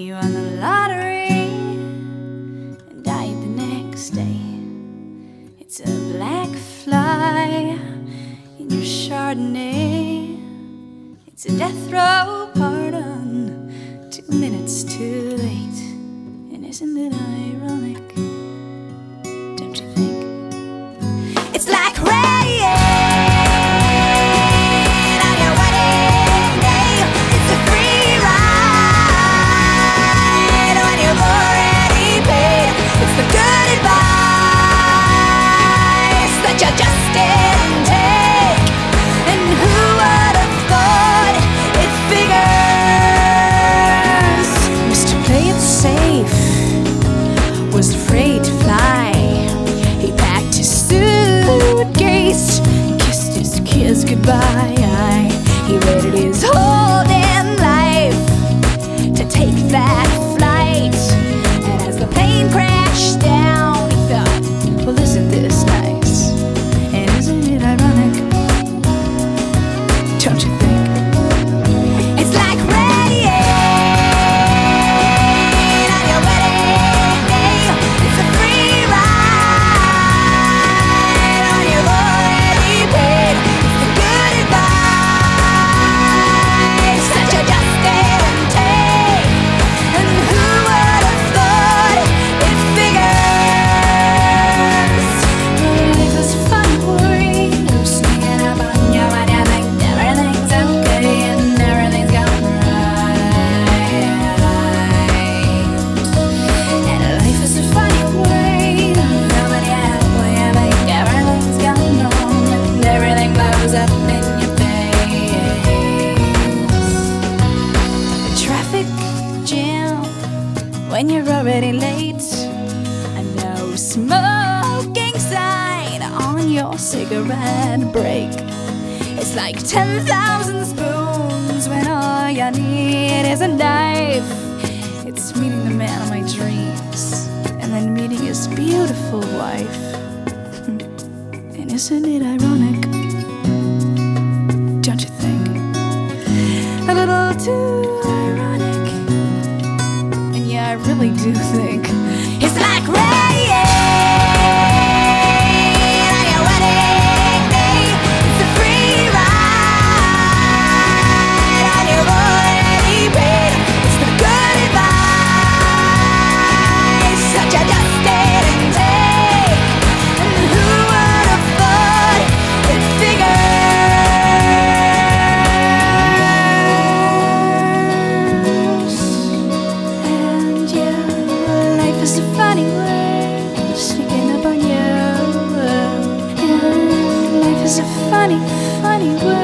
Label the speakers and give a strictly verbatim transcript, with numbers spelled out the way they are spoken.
Speaker 1: You won the lottery and died the next day. It's a black fly in your Chardonnay. It's a death row pardon, two minutes too late. And isn't it ironic? Don't you think? It's like rain on your wedding day. It's a free ride when you've already paid. It's the good advice that you just didn't take. And who would have thought it figures? Mister Play It Safe was afraid to fly. He packed his suitcase, kissed his kids goodbye. He waited his whole damn life to take that flight. And as the plane crashed down, he thought, well, isn't this nice? And isn't it ironic? Don't you think? It's like rain on your wedding day. It's a free ride when you've already paid. It's the good advice that you just didn't take. And who would have thought it figures? Life is a funny word, sneaking up on you when you think everything's okay and everything's going right. And life is a funny word, when you when you think everything's going wrong and everything blows up in your face. A traffic jam when you're already late. A no smoking sign on your cigarette break. It's like ten thousand spoons when all you need is a knife. It's meeting the man of my dreams and then meeting his beautiful wife. And isn't it ironic? Don't you think? A little too ironic. And yeah, I really do think it's like rain on your wedding day. It's a free ride and you've already paid. It's the good advice that you just didn't take. And who would have thought it figures? And yeah, life is a funny word, sneaking up on you. And life is a funny, funny word.